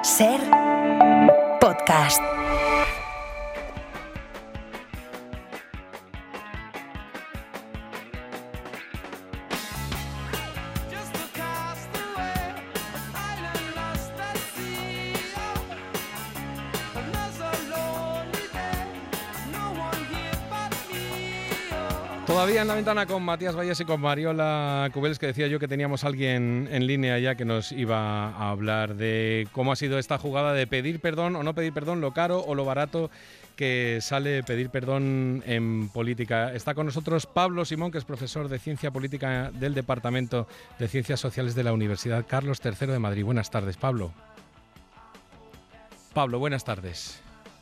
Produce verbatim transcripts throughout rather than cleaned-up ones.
Ser podcast. Todavía en la ventana con Matías Valles y con Mariola Cubells, que decía yo que teníamos a alguien en línea ya que nos iba a hablar de cómo ha sido esta jugada de pedir perdón o no pedir perdón, lo caro o lo barato que sale pedir perdón en política. Está con nosotros Pablo Simón, que es profesor de Ciencia Política del Departamento de Ciencias Sociales de la Universidad Carlos tercero de Madrid. Buenas tardes, Pablo. Pablo, buenas tardes.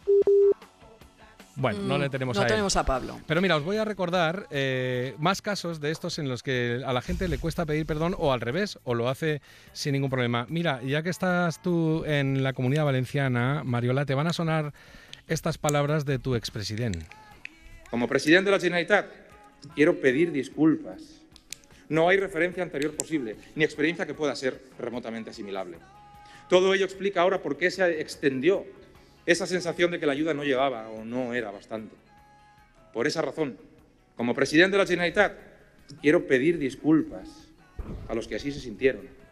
Bueno, no le tenemos no a él. No tenemos a Pablo. Pero mira, os voy a recordar eh, más casos de estos en los que a la gente le cuesta pedir perdón o al revés, o lo hace sin ningún problema. Mira, ya que estás tú en la Comunidad Valenciana, Mariola, te van a sonar estas palabras de tu expresidente. Como presidente de la Generalitat, quiero pedir disculpas. No hay referencia anterior posible, ni experiencia que pueda ser remotamente asimilable. Todo ello explica ahora por qué se extendió esa sensación de que la ayuda no llegaba o no era bastante. Por esa razón, como presidente de la Generalitat, quiero pedir disculpas a los que así se sintieron.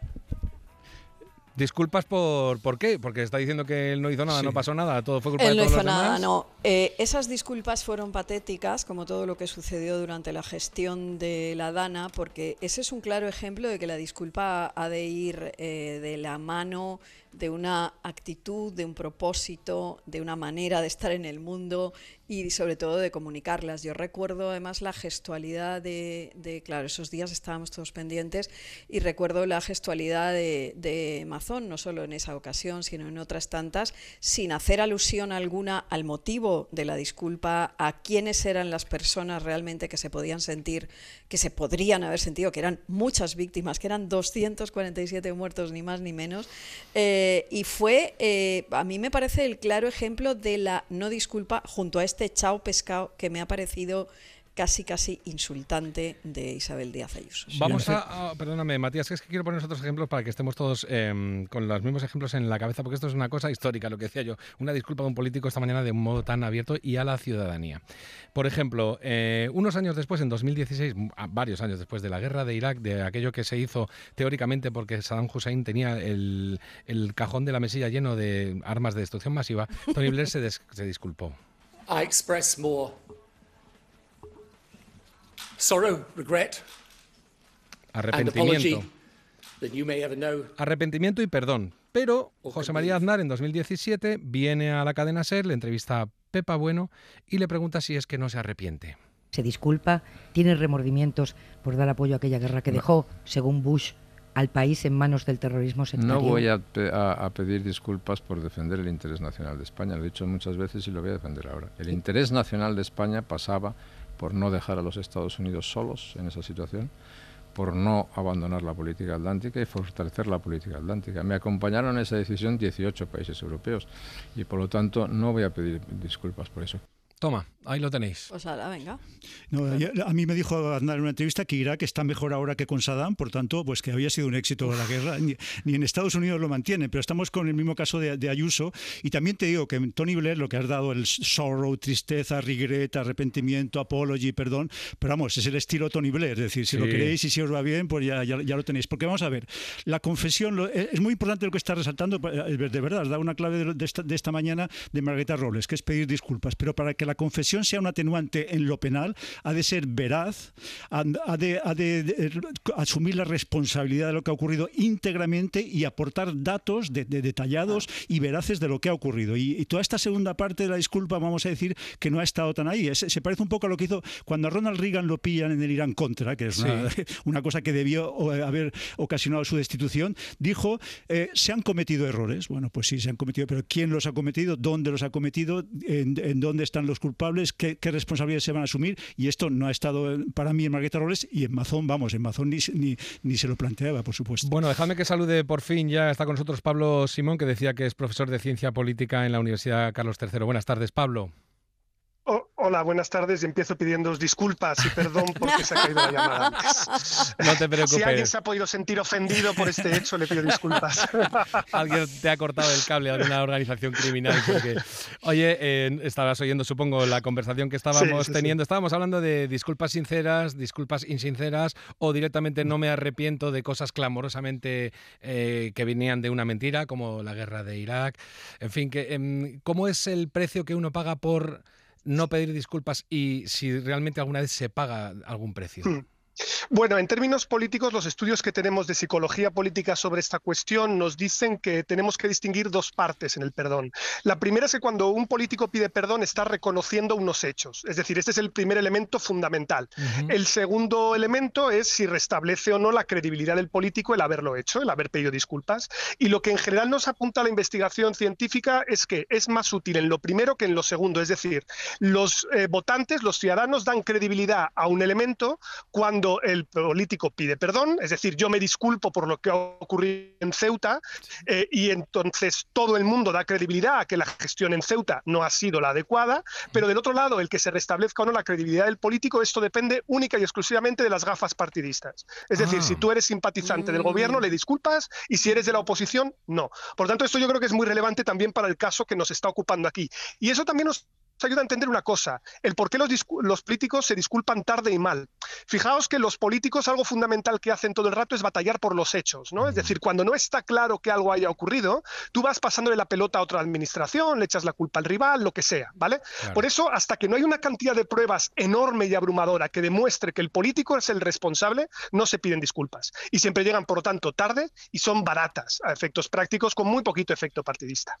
Disculpas por, ¿por qué? Porque está diciendo que él no hizo nada, sí. No pasó nada, todo fue culpa él de todos no los hizo demás. Nada, no. Eh, esas disculpas fueron patéticas, como todo lo que sucedió durante la gestión de la Dana, porque ese es un claro ejemplo de que la disculpa ha de ir eh, de la mano de una actitud, de un propósito, de una manera de estar en el mundo y sobre todo de comunicarlas. Yo recuerdo además la gestualidad de, de claro, esos días estábamos todos pendientes y recuerdo la gestualidad de, de Mazón, no solo en esa ocasión, sino en otras tantas, sin hacer alusión alguna al motivo de la disculpa, a quiénes eran las personas realmente que se podían sentir, que se podrían haber sentido, que eran muchas víctimas, que eran doscientos cuarenta y siete muertos, ni más ni menos. Eh, Eh, y fue, eh, a mí me parece el claro ejemplo de la no disculpa junto a este chao pescado que me ha parecido casi casi insultante de Isabel Díaz Ayuso. Vamos a, a perdóname Matías, es que quiero poner otros ejemplos para que estemos todos eh, con los mismos ejemplos en la cabeza, porque esto es una cosa histórica, lo que decía yo, una disculpa de un político esta mañana de un modo tan abierto y a la ciudadanía. Por ejemplo, eh, unos años después, en dos mil dieciséis, varios años después de la guerra de Irak, de aquello que se hizo teóricamente porque Saddam Hussein tenía el, el cajón de la mesilla lleno de armas de destrucción masiva, Tony Blair se, des, se disculpó. I express more sorrow, regret, arrepentimiento. That you may ever know. Arrepentimiento y perdón. Pero José María Aznar en dos mil diecisiete viene a la cadena SER, le entrevista a Pepa Bueno y le pregunta si es que no se arrepiente. Se disculpa, tiene remordimientos por dar apoyo a aquella guerra que no. dejó, según Bush, al país en manos del terrorismo sectario. No voy a, pe- a, a pedir disculpas por defender el interés nacional de España, lo he dicho muchas veces y lo voy a defender ahora. El interés nacional de España pasaba por no dejar a los Estados Unidos solos en esa situación, por no abandonar la política atlántica y fortalecer la política atlántica. Me acompañaron en esa decisión dieciocho países europeos y por lo tanto no voy a pedir disculpas por eso. Toma, ahí lo tenéis. Pues ahora, venga. No, a mí me dijo Aznar en una entrevista que Irak está mejor ahora que con Saddam, por tanto, pues que había sido un éxito la guerra. Ni, ni en Estados Unidos lo mantienen, pero estamos con el mismo caso de, de Ayuso. Y también te digo que Tony Blair, lo que has dado, el sorrow, tristeza, regret, arrepentimiento, apology, perdón, pero vamos, es el estilo Tony Blair. Es decir, si sí. lo queréis y si os va bien, pues ya, ya, ya lo tenéis. Porque vamos a ver, la confesión, lo, es muy importante lo que está resaltando, de verdad, has dado una clave de, de, esta, de esta mañana de Margarita Robles, que es pedir disculpas, pero para que la confesión sea un atenuante en lo penal, ha de ser veraz, ha de, ha de, de asumir la responsabilidad de lo que ha ocurrido íntegramente y aportar datos de, de detallados y veraces de lo que ha ocurrido. Y, y toda esta segunda parte de la disculpa, vamos a decir que no ha estado tan ahí. Es, se parece un poco a lo que hizo cuando a Ronald Reagan lo pillan en el Irán Contra, que es una, sí. una cosa que debió haber ocasionado su destitución. Dijo, eh, se han cometido errores. Bueno, pues sí, se han cometido, pero ¿quién los ha cometido? ¿Dónde los ha cometido? ¿En, en dónde están los culpables? Qué, qué responsabilidades se van a asumir, y esto no ha estado para mí en Margarita Robles, y en Mazón, vamos, en Mazón ni, ni, ni se lo planteaba, por supuesto. Bueno, dejadme que salude por fin, ya está con nosotros Pablo Simón, que decía que es profesor de Ciencia Política en la Universidad Carlos tercero. Buenas tardes, Pablo. Oh, hola. Hola, buenas tardes, y empiezo pidiéndoos disculpas y perdón porque se ha caído la llamada antes. No te preocupes. Si alguien se ha podido sentir ofendido por este hecho, le pido disculpas. Alguien te ha cortado el cable de alguna organización criminal. Porque, oye, eh, estabas oyendo, supongo, la conversación que estábamos sí, sí, teniendo. sí. Estábamos hablando de disculpas sinceras, disculpas insinceras o directamente no me arrepiento de cosas clamorosamente eh, que venían de una mentira, como la guerra de Irak. En fin, que, eh, ¿cómo es el precio que uno paga por no pedir disculpas y si realmente alguna vez se paga algún precio? Hmm. Bueno, en términos políticos, los estudios que tenemos de psicología política sobre esta cuestión nos dicen que tenemos que distinguir dos partes en el perdón. La primera es que cuando un político pide perdón está reconociendo unos hechos, es decir, este es el primer elemento fundamental. Uh-huh. El segundo elemento es si restablece o no la credibilidad del político el haberlo hecho, el haber pedido disculpas. Y lo que en general nos apunta a la investigación científica es que es más útil en lo primero que en lo segundo, es decir, los eh, votantes, los ciudadanos dan credibilidad a un elemento cuando el político pide perdón, es decir, yo me disculpo por lo que ha ocurrido en Ceuta, eh, y entonces todo el mundo da credibilidad a que la gestión en Ceuta no ha sido la adecuada, pero del otro lado, el que se restablezca o no la credibilidad del político, esto depende única y exclusivamente de las gafas partidistas. Es decir, ah. si tú eres simpatizante mm. del gobierno, le disculpas, y si eres de la oposición, no. Por tanto, esto yo creo que es muy relevante también para el caso que nos está ocupando aquí. Y eso también nos ayuda a entender una cosa, el por qué los, los políticos se disculpan tarde y mal. Fijaos que los políticos algo fundamental que hacen todo el rato es batallar por los hechos, ¿no? Es decir, cuando no está claro que algo haya ocurrido, tú vas pasándole la pelota a otra administración, le echas la culpa al rival, lo que sea, ¿vale? Claro. Por eso, hasta que no hay una cantidad de pruebas enorme y abrumadora que demuestre que el político es el responsable, no se piden disculpas. Y siempre llegan, por lo tanto, tarde y son baratas a efectos prácticos con muy poquito efecto partidista.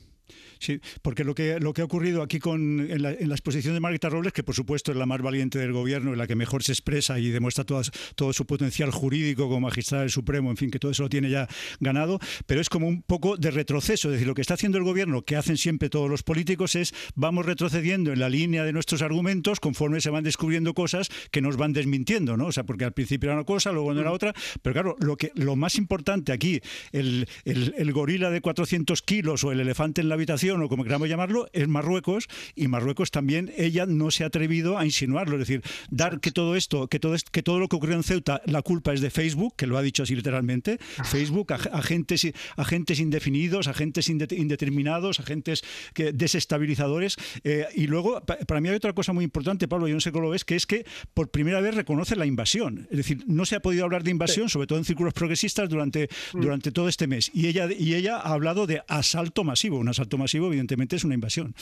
Sí, porque lo que, lo que ha ocurrido aquí con, en, la, en la exposición de Margarita Robles, que por supuesto es la más valiente del gobierno y la que mejor se expresa y demuestra todas, todo su potencial jurídico como magistrada del Supremo, en fin, que todo eso lo tiene ya ganado, pero es como un poco de retroceso. Es decir, lo que está haciendo el gobierno, que hacen siempre todos los políticos, es vamos retrocediendo en la línea de nuestros argumentos conforme se van descubriendo cosas que nos van desmintiendo, ¿no? O sea, porque al principio era una cosa, luego no era otra, pero claro, lo, que, lo más importante aquí, el, el, el gorila de cuatrocientos kilos o el elefante en la habitación, o como queramos llamarlo, es Marruecos, y Marruecos también, ella no se ha atrevido a insinuarlo, es decir, dar que todo esto, que todo, que todo lo que ocurrió en Ceuta, la culpa es de Facebook, que lo ha dicho así literalmente, Facebook, agentes, agentes indefinidos, agentes indeterminados, agentes que, desestabilizadores, eh, y luego, para mí hay otra cosa muy importante, Pablo, yo no sé cómo lo ves, que es que por primera vez reconoce la invasión, es decir, no se ha podido hablar de invasión, sobre todo en círculos progresistas, durante, durante todo este mes, y ella, y ella ha hablado de asalto masivo, un asalto masivo evidentemente es una invasión.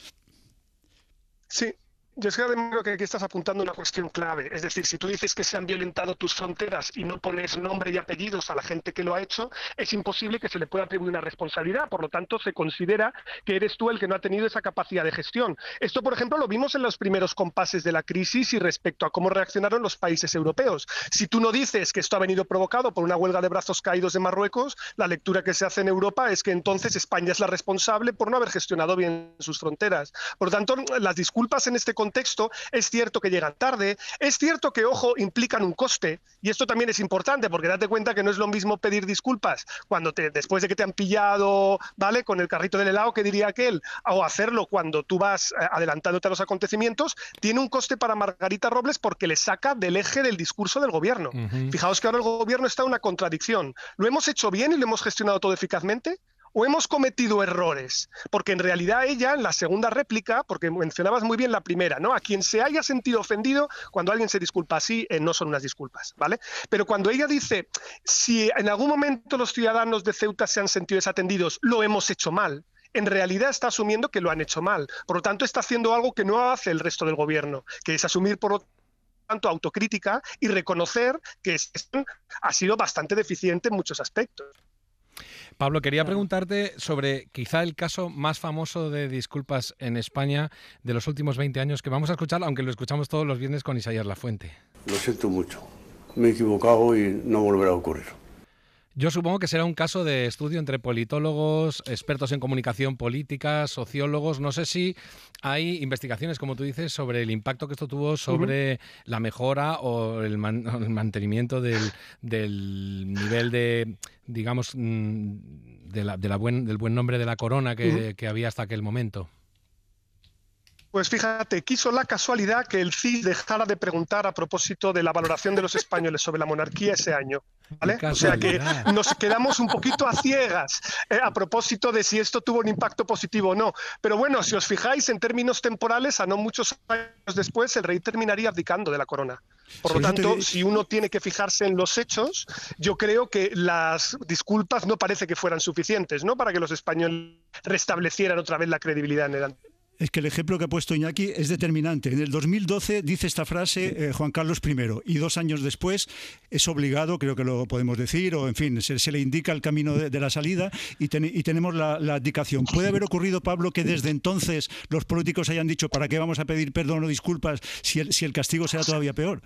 Sí. Yo es que creo que aquí estás apuntando una cuestión clave. Es decir, si tú dices que se han violentado tus fronteras y no pones nombre y apellidos a la gente que lo ha hecho, es imposible que se le pueda atribuir una responsabilidad. Por lo tanto, se considera que eres tú el que no ha tenido esa capacidad de gestión. Esto, por ejemplo, lo vimos en los primeros compases de la crisis y respecto a cómo reaccionaron los países europeos. Si tú no dices que esto ha venido provocado por una huelga de brazos caídos de Marruecos, la lectura que se hace en Europa es que entonces España es la responsable por no haber gestionado bien sus fronteras. Por lo tanto, las disculpas en este contexto, es cierto que llegan tarde, es cierto que, ojo, implican un coste, y esto también es importante, porque date cuenta que no es lo mismo pedir disculpas cuando te, después de que te han pillado, ¿vale?, con el carrito del helado, que diría aquel, o hacerlo cuando tú vas adelantándote a los acontecimientos, tiene un coste para Margarita Robles porque le saca del eje del discurso del gobierno. Uh-huh. Fijaos que ahora el gobierno está en una contradicción. ¿Lo hemos hecho bien y lo hemos gestionado todo eficazmente? ¿O hemos cometido errores? Porque en realidad ella, en la segunda réplica, porque mencionabas muy bien la primera, ¿no? A quien se haya sentido ofendido, cuando alguien se disculpa así, eh, no son unas disculpas, ¿vale? Pero cuando ella dice, si en algún momento los ciudadanos de Ceuta se han sentido desatendidos, lo hemos hecho mal, en realidad está asumiendo que lo han hecho mal. Por lo tanto, está haciendo algo que no hace el resto del gobierno, que es asumir por lo tanto autocrítica y reconocer que ha sido bastante deficiente en muchos aspectos. Pablo, quería preguntarte sobre quizá el caso más famoso de disculpas en España de los últimos veinte años, que vamos a escuchar, aunque lo escuchamos todos los viernes con Isaías Lafuente. Lo siento mucho, me he equivocado y no volverá a ocurrir. Yo supongo que será un caso de estudio entre politólogos, expertos en comunicación política, sociólogos. No sé si hay investigaciones, como tú dices, sobre el impacto que esto tuvo sobre uh-huh. la mejora o el, man, el mantenimiento del, del nivel de, digamos, de la, de la buen, del buen nombre de la corona que, uh-huh. que había hasta aquel momento. Pues fíjate, quiso la casualidad que el C I S dejara de preguntar a propósito de la valoración de los españoles sobre la monarquía ese año, ¿vale? O sea que nos quedamos un poquito a ciegas eh, a propósito de si esto tuvo un impacto positivo o no. Pero bueno, si os fijáis en términos temporales, a no muchos años después el rey terminaría abdicando de la corona. Por lo tanto, si uno tiene que fijarse en los hechos, yo creo que las disculpas no parece que fueran suficientes, ¿no?, para que los españoles restablecieran otra vez la credibilidad en el... Es que el ejemplo que ha puesto Iñaki es determinante. En el dos mil doce dice esta frase eh, Juan Carlos primero y dos años después es obligado, creo que lo podemos decir, o en fin, se, se le indica el camino de, de la salida y, ten, y tenemos la, la abdicación. ¿Puede haber ocurrido, Pablo, que desde entonces los políticos hayan dicho ¿para qué vamos a pedir perdón o disculpas si el, si el castigo será todavía peor?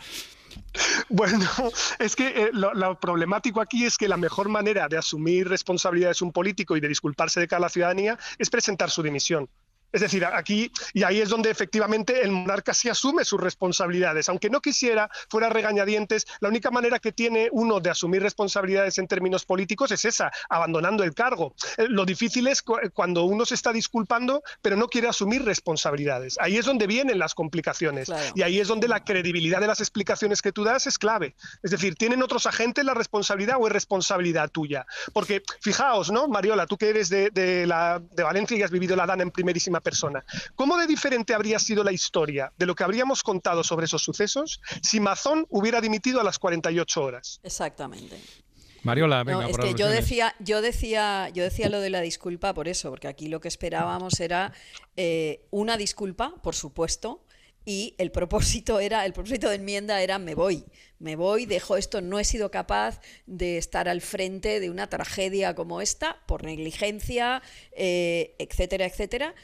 Bueno, es que eh, lo, lo problemático aquí es que la mejor manera de asumir responsabilidades un político y de disculparse de cara a la ciudadanía es presentar su dimisión. Es decir, aquí, y ahí es donde efectivamente el monarca sí asume sus responsabilidades. Aunque no quisiera, fuera regañadientes, la única manera que tiene uno de asumir responsabilidades en términos políticos es esa, abandonando el cargo. Eh, lo difícil es cu cuando uno se está disculpando, pero no quiere asumir responsabilidades. Ahí es donde vienen las complicaciones. Claro. Y ahí es donde la credibilidad de las explicaciones que tú das es clave. Es decir, ¿tienen otros agentes la responsabilidad o es responsabilidad tuya? Porque, fijaos, ¿no, Mariola? Tú que eres de, de, la, de Valencia y has vivido la Dana en primerísima persona. ¿Cómo de diferente habría sido la historia de lo que habríamos contado sobre esos sucesos si Mazón hubiera dimitido a las cuarenta y ocho horas? Exactamente. Mariola, venga, no, es por que yo alusiones. decía, yo decía, yo decía lo de la disculpa por eso, porque aquí lo que esperábamos era eh, una disculpa, por supuesto, y el propósito era, el propósito de enmienda era me voy, me voy, dejo esto, no he sido capaz de estar al frente de una tragedia como esta por negligencia, eh, etcétera, etcétera.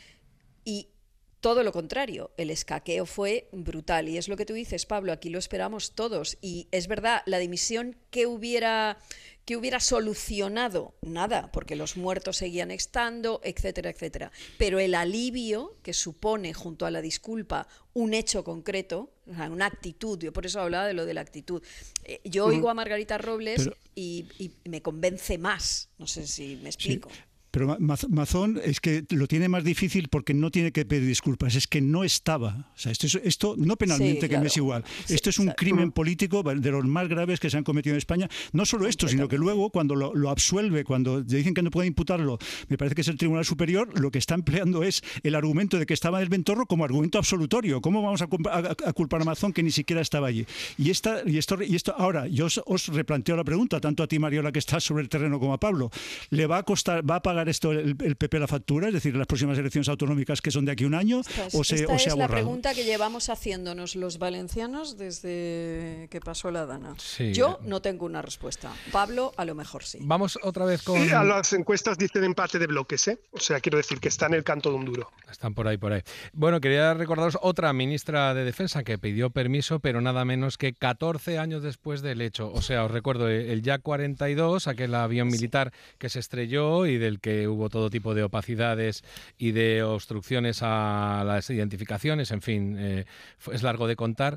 Y todo lo contrario, el escaqueo fue brutal. Y es lo que tú dices, Pablo, aquí lo esperamos todos. Y es verdad, la dimisión que hubiera, que hubiera solucionado, nada, porque los muertos seguían estando, etcétera, etcétera. Pero el alivio que supone, junto a la disculpa, un hecho concreto, o sea, una actitud, yo por eso hablaba de lo de la actitud. Eh, yo oigo a Margarita Robles Pero... y, y me convence más. No sé si me explico. Sí. Pero Mazón es que lo tiene más difícil porque no tiene que pedir disculpas, es que no estaba. O sea, esto, es, esto no penalmente, sí, claro, que me es igual. Sí, esto es un exacto. crimen político de los más graves que se han cometido en España. No solo esto, sino que luego cuando lo, lo absuelve, cuando le dicen que no puede imputarlo, me parece que es el Tribunal Superior, lo que está empleando es el argumento de que estaba en el Ventorro como argumento absolutorio. ¿Cómo vamos a, a, a culpar a Mazón que ni siquiera estaba allí? Y, esta, y, esto, y esto, ahora, yo os, os replanteo la pregunta, tanto a ti, Mariola, que estás sobre el terreno, como a Pablo. ¿Le va a costar, va a pagar esto el, el P P la factura, es decir, las próximas elecciones autonómicas que son de aquí a un año, esta es, o se, esta o se es ha la borrado? pregunta que llevamos haciéndonos los valencianos desde que pasó la Dana. Sí. Yo no tengo una respuesta. Pablo, a lo mejor sí. Vamos otra vez con... Sí, a las encuestas dicen empate de bloques, ¿eh? O sea, quiero decir que está en el canto de un duro. Están por ahí, por ahí. Bueno, quería recordaros otra ministra de Defensa que pidió permiso, pero nada menos que catorce años después del hecho. O sea, os recuerdo el Yak cuarenta y dos, aquel avión militar que se estrelló y del que hubo todo tipo de opacidades y de obstrucciones a las identificaciones, en fin, eh, es largo de contar.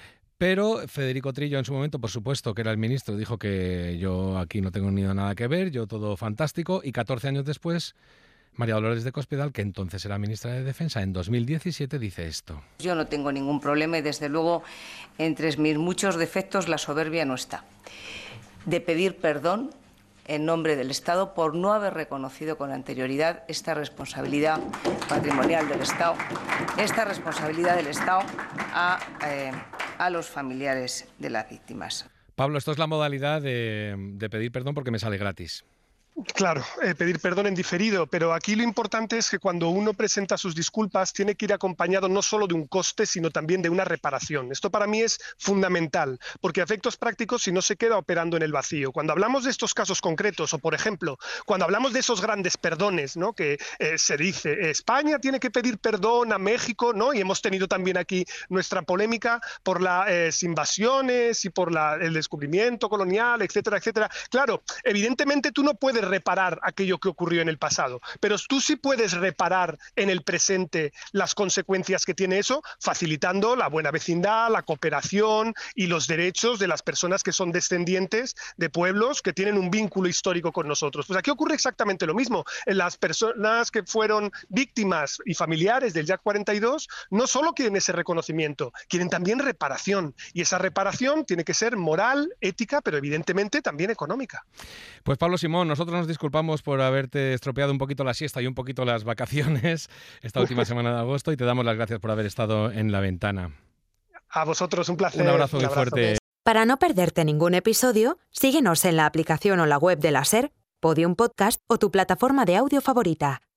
Pero Federico Trillo en su momento, por supuesto, que era el ministro, dijo que yo aquí no tengo ni nada que ver, yo todo fantástico, y catorce años después, María Dolores de Cospedal, que entonces era ministra de Defensa, en dos mil diecisiete dice esto. Yo no tengo ningún problema y desde luego entre mis muchos defectos la soberbia no está. De pedir perdón en nombre del Estado por no haber reconocido con anterioridad esta responsabilidad patrimonial del Estado, esta responsabilidad del Estado a, eh, a los familiares de las víctimas. Pablo, esto es la modalidad de, de pedir perdón porque me sale gratis. Claro, eh, pedir perdón en diferido, pero aquí lo importante es que cuando uno presenta sus disculpas tiene que ir acompañado no solo de un coste, sino también de una reparación. Esto para mí es fundamental, porque a efectos prácticos si no se queda operando en el vacío. Cuando hablamos de estos casos concretos, o por ejemplo, cuando hablamos de esos grandes perdones, ¿no?, que eh, se dice, eh, España tiene que pedir perdón a México, ¿no?, y hemos tenido también aquí nuestra polémica por las eh, invasiones y por la, el descubrimiento colonial, etcétera, etcétera. Claro, evidentemente tú no puedes puedes reparar aquello que ocurrió en el pasado, pero tú sí puedes reparar en el presente las consecuencias que tiene eso, facilitando la buena vecindad, la cooperación y los derechos de las personas que son descendientes de pueblos que tienen un vínculo histórico con nosotros. Pues aquí ocurre exactamente lo mismo. En las personas que fueron víctimas y familiares del Yak cuarenta y dos no solo quieren ese reconocimiento, quieren también reparación. Y esa reparación tiene que ser moral, ética, pero evidentemente también económica. Pues Pablo Simón, nosotros nos disculpamos por haberte estropeado un poquito la siesta y un poquito las vacaciones esta última semana de agosto y te damos las gracias por haber estado en La Ventana. A vosotros, un placer. Un abrazo muy un abrazo. fuerte. Para no perderte ningún episodio, síguenos en la aplicación o la web de la SER, Podium Podcast o tu plataforma de audio favorita.